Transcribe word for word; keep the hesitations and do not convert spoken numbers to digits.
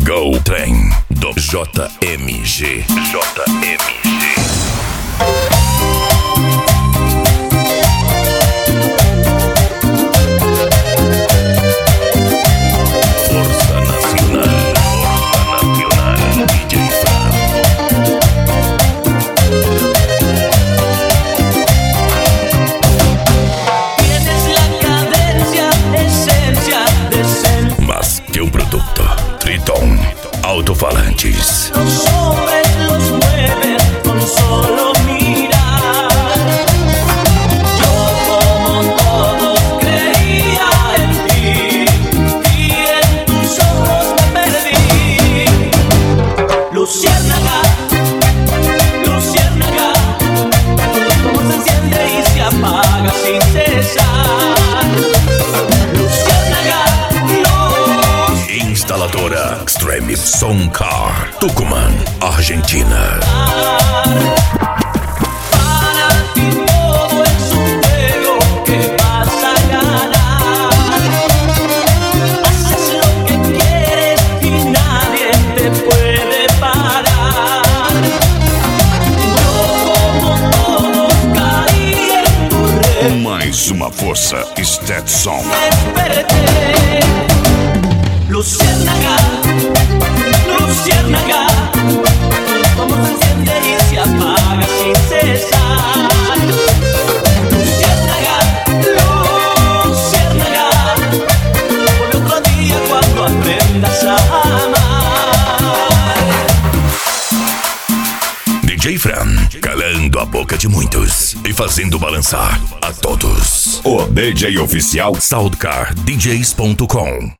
Go Trem do J M G. J M G. Força Nacional, Força Nacional, D J Fran. Tienes la cadencia, esencia de ser. Más que un producto, Triton Altofalantes. Los hombres los mueven con solo mirar. Yo como todos creía en ti y en tus ojos me perdí. Luciérnaga, luciérnaga, como se enciende y se apaga sin cesar. Luciérnaga, luz. Instaladora Extreme Sound Car, Tucumán, Argentina. Para ti todo es un juego que vas a ganar. Haces lo que quieres y nadie te puede parar. Yo como todos caí en tu red. Mais uma força, Stetson. Desperté. Luciérnaga, luciérnaga, como se enciende y se apaga sin cesar. Luciérnaga, luciérnaga, por otro día cuando aprendas a amar. D J Fran, calando a boca de muitos e fazendo balançar a todos. O D J oficial Soundcar D Js ponto com.